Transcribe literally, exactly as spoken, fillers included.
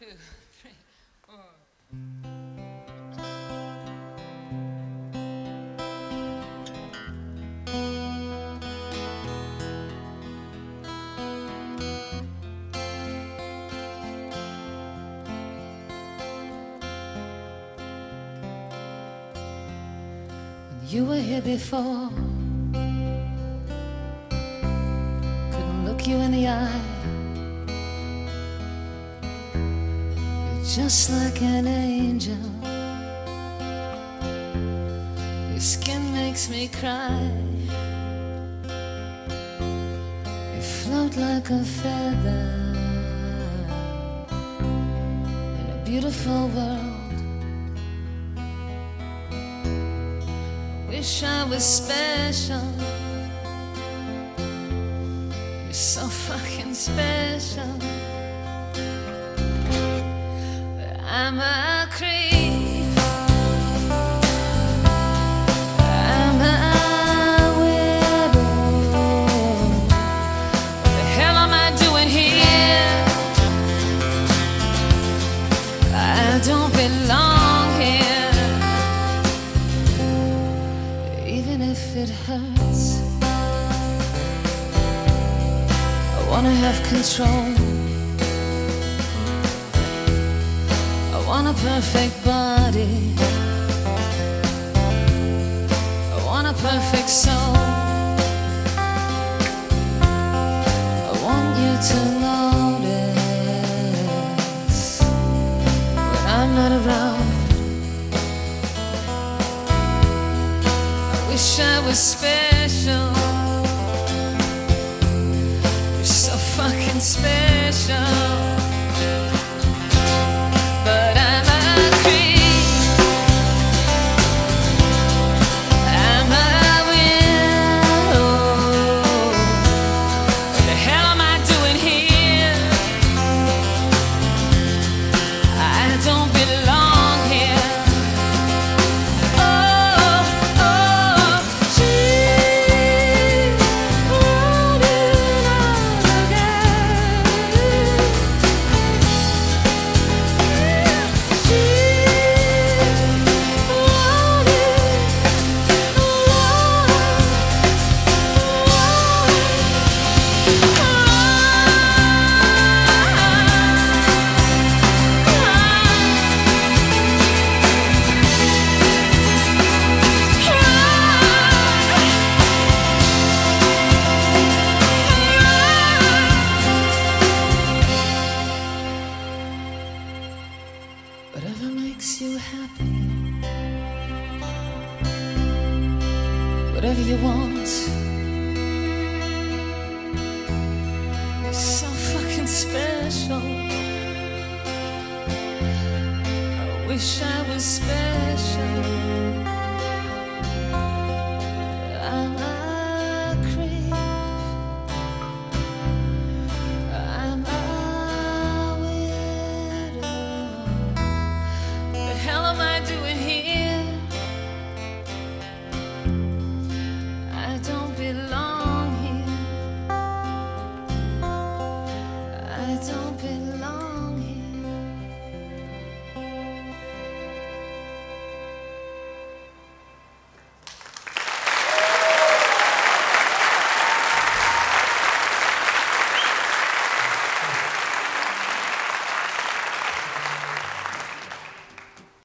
two, three, four. You were here before, couldn't look you in the eye. You're just like an angel. Your skin makes me cry. You float like a feather in a beautiful world. Wish I was special. You're so fucking special. But I'm a creep. I'm a widow. What the hell am I doing here? I don't belong here. Even if it hurts, I wanna have control. I want a perfect body. I want a perfect soul. I want you to notice when I'm not around. Wish I was special. You're so fucking special. But I'm a creep. I'm a widow. What the hell am I doing here? I don't belong here. Whatever makes you happy, whatever you want. You're so fucking special. I wish I was special.